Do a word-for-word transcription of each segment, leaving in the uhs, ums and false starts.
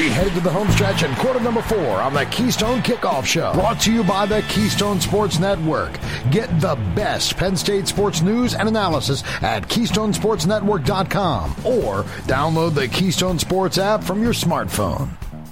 We headed to the home stretch in quarter number four on the Keystone Kickoff Show. Brought to you by the Keystone Sports Network. Get the best Penn State sports news and analysis at keystone sports network dot com or download the Keystone Sports app from your smartphone.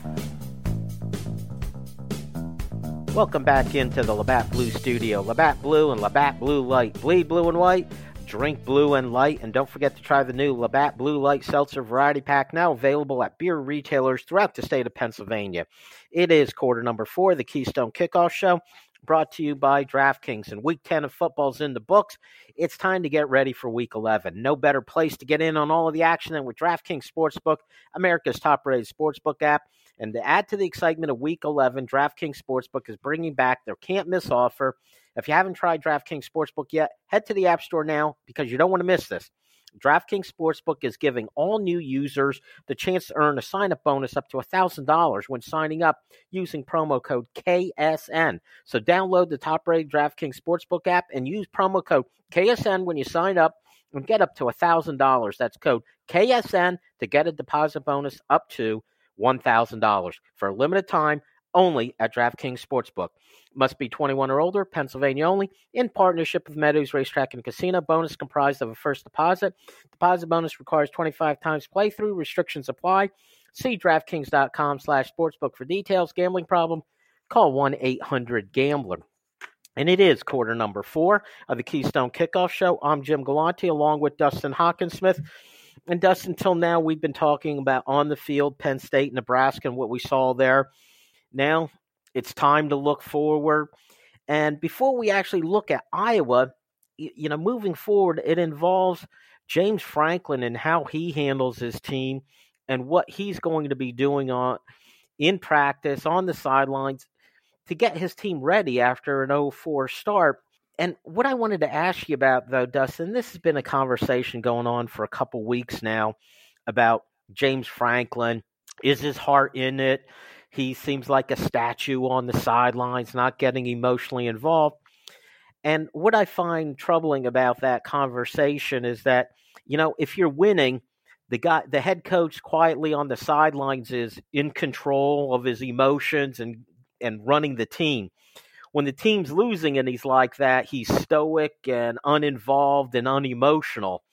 Welcome back into the Labatt Blue Studio. Labatt Blue and Labatt Blue Light. Bleed blue and white. Drink blue and light, and don't forget to try the new Labatt Blue Light Seltzer Variety Pack, now available at beer retailers throughout the state of Pennsylvania. It is quarter number four, the Keystone Kickoff Show, brought to you by DraftKings. And Week ten of football's in the books. It's time to get ready for Week eleven. No better place to get in on all of the action than with DraftKings Sportsbook, America's top-rated sportsbook app. And to add to the excitement of Week eleven, DraftKings Sportsbook is bringing back their can't-miss offer. If you haven't tried DraftKings Sportsbook yet, head to the App Store now because you don't want to miss this. DraftKings Sportsbook is giving all new users the chance to earn a sign-up bonus up to one thousand dollars when signing up using promo code K S N. So download the top-rated DraftKings Sportsbook app and use promo code K S N when you sign up and get up to one thousand dollars. That's code K S N to get a deposit bonus up to one thousand dollars for a limited time only at DraftKings Sportsbook. Must be twenty-one or older, Pennsylvania only, in partnership with Meadows Racetrack and Casino. Bonus comprised of a first deposit. Deposit bonus requires twenty-five times playthrough. Restrictions apply. See DraftKings.com slash sportsbook for details. Gambling problem? Call one eight hundred gambler. And it is quarter number four of the Keystone Kickoff Show. I'm Jim Galante along with Dustin Hawkinsmith. And Dustin, until now, we've been talking about on the field, Penn State, Nebraska, and what we saw there. Now, it's time to look forward. And before we actually look at Iowa, you know, moving forward, it involves James Franklin and how he handles his team and what he's going to be doing on in practice, on the sidelines, to get his team ready after an oh four start. And what I wanted to ask you about, though, Dustin, this has been a conversation going on for a couple weeks now about James Franklin. Is his heart in it? He seems like a statue on the sidelines, not getting emotionally involved. And what I find troubling about that conversation is that, you know, if you're winning, the guy, the head coach quietly on the sidelines is in control of his emotions and, and running the team. When the team's losing and he's like that, he's stoic and uninvolved and unemotional.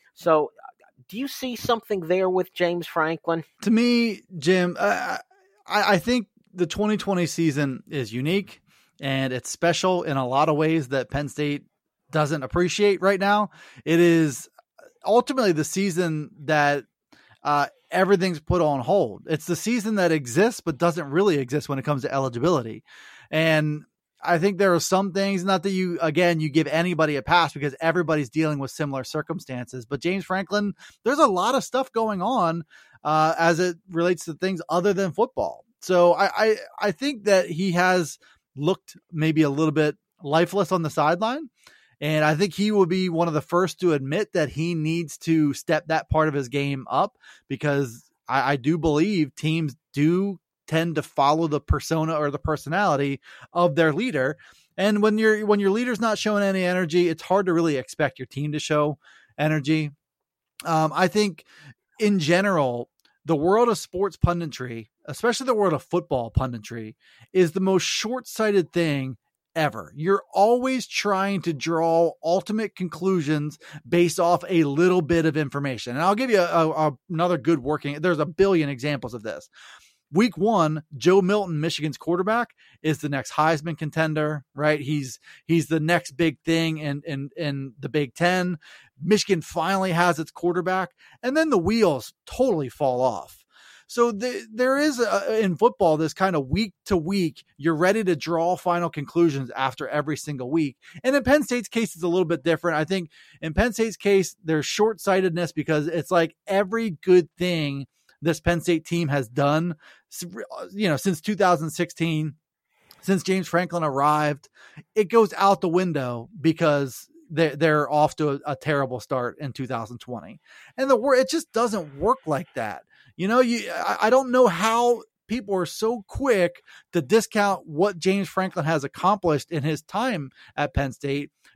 So do you see something there with James Franklin? To me, Jim, uh, I, I think the twenty twenty season is unique and it's special in a lot of ways that Penn State doesn't appreciate right now. It is ultimately the season that uh, everything's put on hold. It's the season that exists but doesn't really exist when it comes to eligibility. And I think there are some things, not that you, again, you give anybody a pass because everybody's dealing with similar circumstances, but James Franklin, there's a lot of stuff going on uh, as it relates to things other than football. So I, I, I think that he has looked maybe a little bit lifeless on the sideline. And I think he will be one of the first to admit that he needs to step that part of his game up, because I, I do believe teams do tend to follow the persona or the personality of their leader. And when you're, when your leader's not showing any energy, it's hard to really expect your team to show energy. Um, I think in general, the world of sports punditry, especially the world of football punditry, is the most short-sighted thing ever. You're always trying to draw ultimate conclusions based off a little bit of information. And I'll give you a, a, another good working, there's a billion examples of this. Week one, Joe Milton, Michigan's quarterback, is the next Heisman contender, right? He's he's the next big thing in, in, in the Big Ten. Michigan finally has its quarterback, and then the wheels totally fall off. So the, there is a, in football this kind of week to week, you're ready to draw final conclusions after every single week. And in Penn State's case, it's a little bit different. I think in Penn State's case, there's short-sightedness because it's like every good thing this Penn State team has done, you know, since two thousand sixteen, since James Franklin arrived, it goes out the window because they're, they're off to a, a terrible start in two thousand twenty. And the word, it just doesn't work like that. You know, you, I, I don't know how people are so quick to discount what James Franklin has accomplished in his time at Penn State,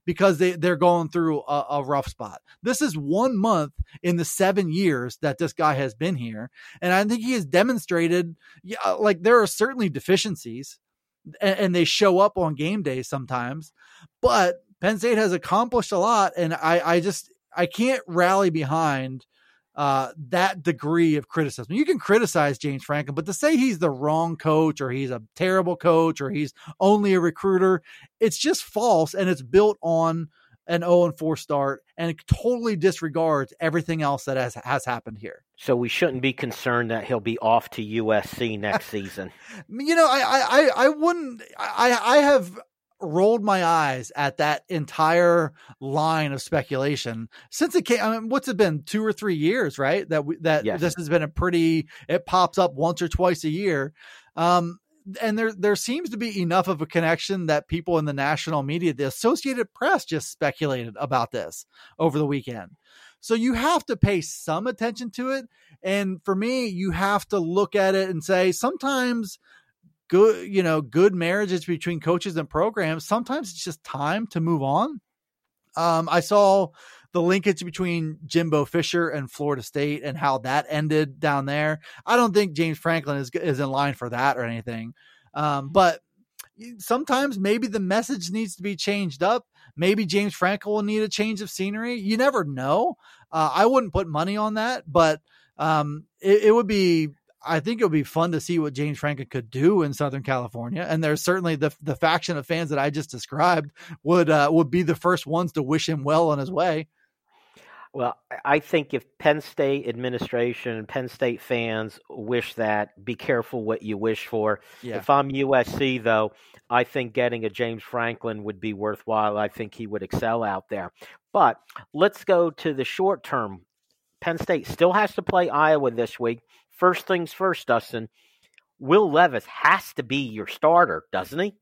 because they, they're going through a, a rough spot. This is one month in the seven years that this guy has been here. And I think he has demonstrated, yeah, like there are certainly deficiencies and, and they show up on game day sometimes, but Penn State has accomplished a lot. And I, I just, I can't rally behind uh, that degree of criticism. You can criticize James Franklin, but to say he's the wrong coach or he's a terrible coach or he's only a recruiter, it's just false. And it's built on an oh and four start and it totally disregards everything else that has, has happened here. So we shouldn't be concerned that he'll be off to U S C next season. You know, I, I, I wouldn't, I, I have rolled my eyes at that entire line of speculation since it came. I mean, what's it been, two or three years, right? That we, that yes. This has been a pretty, it pops up once or twice a year. Um, and there, there seems to be enough of a connection that people in the national media, the Associated Press just speculated about this over the weekend. So you have to pay some attention to it. And for me, you have to look at it and say, sometimes good, you know, good marriages between coaches and programs, sometimes it's just time to move on. Um, I saw the linkage between Jimbo Fisher and Florida State and how that ended down there. I don't think James Franklin is, is in line for that or anything. Um, but sometimes maybe the message needs to be changed up. Maybe James Franklin will need a change of scenery. You never know. Uh, I wouldn't put money on that, but um, it, it would be, I think it would be fun to see what James Franklin could do in Southern California. And there's certainly the the faction of fans that I just described would uh, would be the first ones to wish him well on his way. Well, I think if Penn State administration and Penn State fans wish that, be careful what you wish for. Yeah. If I'm U S C, though, I think getting a James Franklin would be worthwhile. I think he would excel out there. But let's go to the short term. Penn State still has to play Iowa this week. First things first, Dustin, Will Levis has to be your starter, doesn't he?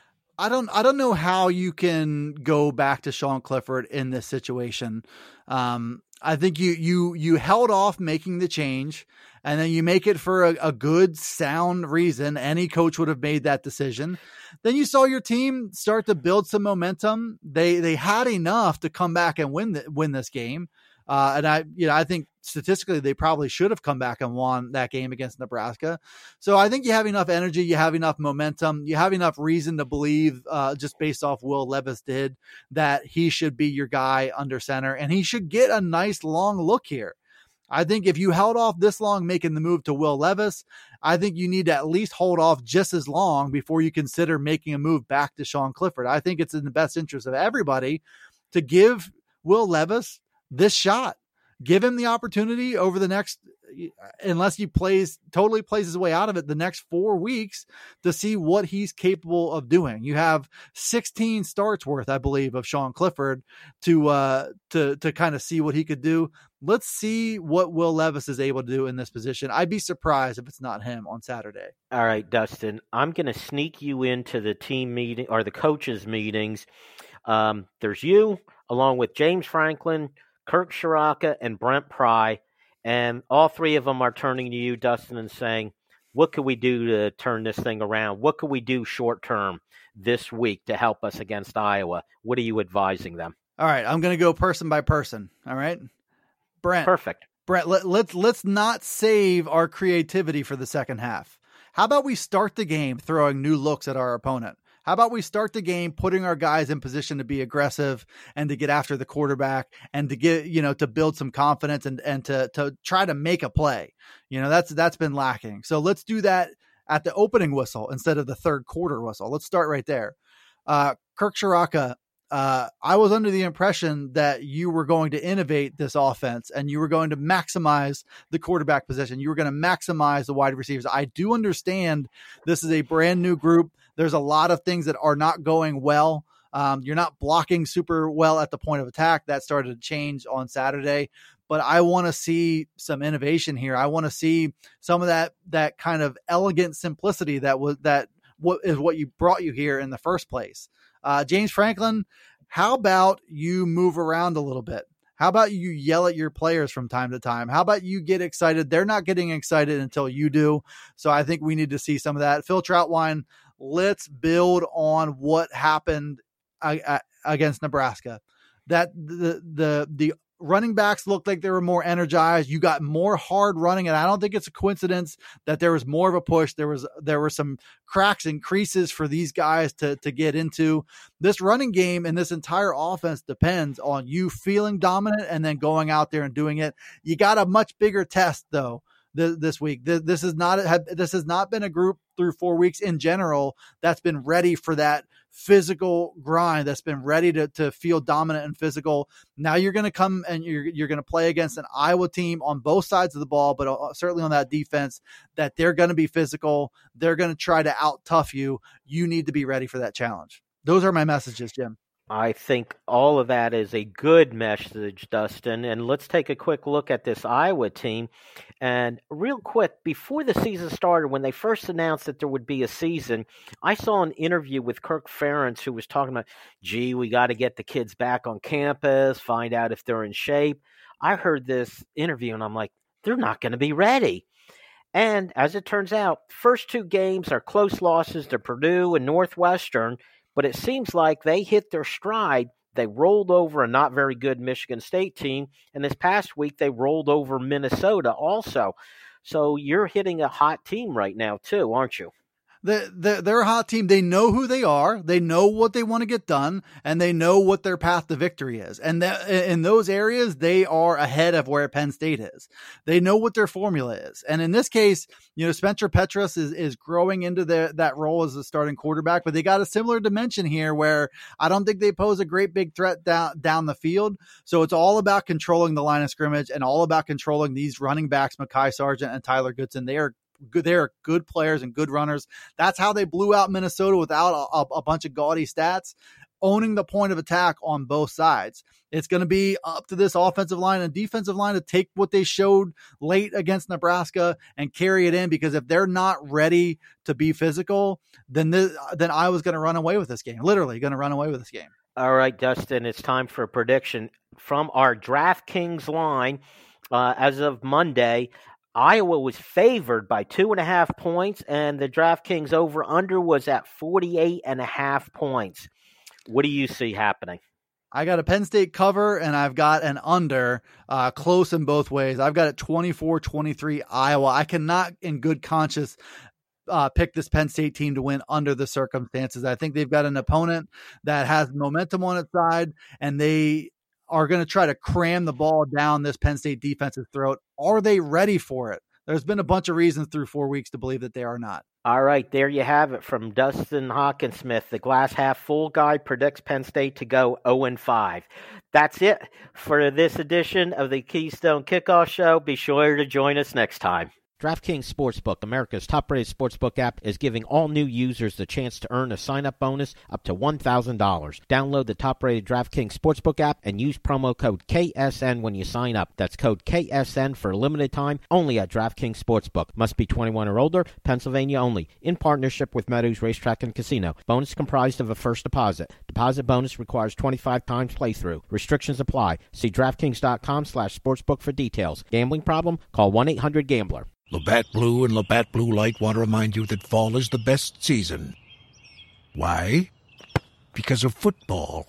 I don't I don't know how you can go back to Sean Clifford in this situation. Um, I think you you you held off making the change, and then you make it for a, a good, sound reason. Any coach would have made that decision. Then you saw your team start to build some momentum. They they had enough to come back and win the, win this game. Uh, and I, you know, I think statistically they probably should have come back and won that game against Nebraska. So I think you have enough energy, you have enough momentum, you have enough reason to believe, uh, just based off Will Levis did, that he should be your guy under center, and he should get a nice long look here. I think if you held off this long making the move to Will Levis, I think you need to at least hold off just as long before you consider making a move back to Sean Clifford. I think it's in the best interest of everybody to give Will Levis this shot. Give him the opportunity over the next, unless he plays totally plays his way out of it, the next four weeks to see what he's capable of doing. You have sixteen starts worth, I believe, of Sean Clifford to uh, to to kind of see what he could do. Let's see what Will Levis is able to do in this position. I'd be surprised if it's not him on Saturday. All right, Dustin, I'm going to sneak you into the team meeting or the coaches meetings. Um, there's you along with James Franklin, Kirk Ciarrocca, and Brent Pry, and all three of them are turning to you, Dustin, and saying, what could we do to turn this thing around? What could we do short-term this week to help us against Iowa? What are you advising them? All right, I'm going to go person by person, all right? Brent. Perfect. Brent, let, let's, let's not save our creativity for the second half. How about we start the game throwing new looks at our opponent? How about we start the game putting our guys in position to be aggressive and to get after the quarterback and to get, you know, to build some confidence and, and to, to try to make a play. You know, that's, that's been lacking. So let's do that at the opening whistle instead of the third quarter whistle. Let's start right there. Uh, Kirk Ciarrocca, uh, I was under the impression that you were going to innovate this offense and you were going to maximize the quarterback position. You were going to maximize the wide receivers. I do understand this is a brand new group. There's a lot of things that are not going well. Um, you're not blocking super well at the point of attack. That started to change on Saturday, but I want to see some innovation here. I want to see some of that, that kind of elegant simplicity that was, that what is what you brought you here in the first place. Uh, James Franklin, how about you move around a little bit? How about you yell at your players from time to time? How about you get excited? They're not getting excited until you do. So I think we need to see some of that. Phil Trautwein, let's build on what happened against Nebraska. That the the the running backs looked like they were more energized. You got more hard running, and I don't think it's a coincidence that there was more of a push. There was there were some cracks and creases for these guys to to get into. This running game and this entire offense depends on you feeling dominant and then going out there and doing it. You got a much bigger test though th- this week. Th- this is not this has not been a group through four weeks in general that's been ready for that physical grind, that's been ready to, to feel dominant and physical. Now you're going to come and you're, you're going to play against an Iowa team on both sides of the ball, but certainly on that defense, that they're going to be physical. They're going to try to out tough you. You need to be ready for that challenge. Those are my messages, Jim. I think all of that is a good message, Dustin. And let's take a quick look at this Iowa team. And real quick, before the season started, when they first announced that there would be a season, I saw an interview with Kirk Ferentz who was talking about, gee, we got to get the kids back on campus, find out if they're in shape. I heard this interview and I'm like, they're not going to be ready. And as it turns out, first two games are close losses to Purdue and Northwestern. But it seems like they hit their stride. They rolled over a not very good Michigan State team. And this past week, they rolled over Minnesota also. So you're hitting a hot team right now, too, aren't you? The, the, they're a hot team. They know who they are. They know what they want to get done, and they know what their path to victory is. And that, in those areas, they are ahead of where Penn State is. They know what their formula is. And in this case, you know, Spencer Petras is, is growing into the, that role as a starting quarterback, but they got a similar dimension here where I don't think they pose a great big threat down, down the field. So it's all about controlling the line of scrimmage and all about controlling these running backs, Mekhi Sargent and Tyler Goodson. They are good. They are good players and good runners. That's how they blew out Minnesota without a, a bunch of gaudy stats, owning the point of attack on both sides. It's going to be up to this offensive line and defensive line to take what they showed late against Nebraska and carry it in, because if they're not ready to be physical, then this, then Iowa's going to run away with this game, literally going to run away with this game. All right, Dustin, it's time for a prediction from our DraftKings line. Uh, as of Monday, Iowa was favored by two and a half points, and the DraftKings over-under was at forty-eight and a half points. What do you see happening? I got a Penn State cover, and I've got an under, uh, close in both ways. I've got it twenty-four twenty-three Iowa. I cannot, in good conscience, uh, pick this Penn State team to win under the circumstances. I think they've got an opponent that has momentum on its side, and they are going to try to cram the ball down this Penn State defense's throat. Are they ready for it? There's been a bunch of reasons through four weeks to believe that they are not. All right, there you have it from Dustin Hockensmith. The glass half full guy predicts Penn State to go oh and five. That's it for this edition of the Keystone Kickoff Show. Be sure to join us next time. DraftKings Sportsbook, America's top-rated sportsbook app, is giving all new users the chance to earn a sign-up bonus up to one thousand dollars. Download the top-rated DraftKings Sportsbook app and use promo code K S N when you sign up. That's code K S N for a limited time, only at DraftKings Sportsbook. Must be twenty-one or older, Pennsylvania only. In partnership with Meadows Racetrack and Casino. Bonus comprised of a first deposit. Deposit bonus requires twenty-five times playthrough. Restrictions apply. See DraftKings.com slash sportsbook for details. Gambling problem? Call one eight hundred gambler. Labatt Blue and Labatt Blue Light want to remind you that fall is the best season. Why? Because of football.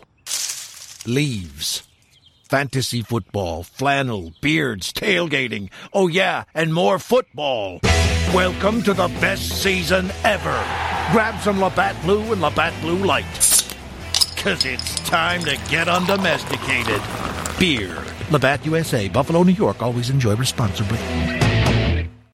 Leaves. Fantasy football, flannel, beards, tailgating. Oh yeah, and more football. Welcome to the best season ever. Grab some Labatt Blue and Labatt Blue Light. Cause it's time to get undomesticated. Beer. Labatt U S A, Buffalo, New York. Always enjoy responsibly.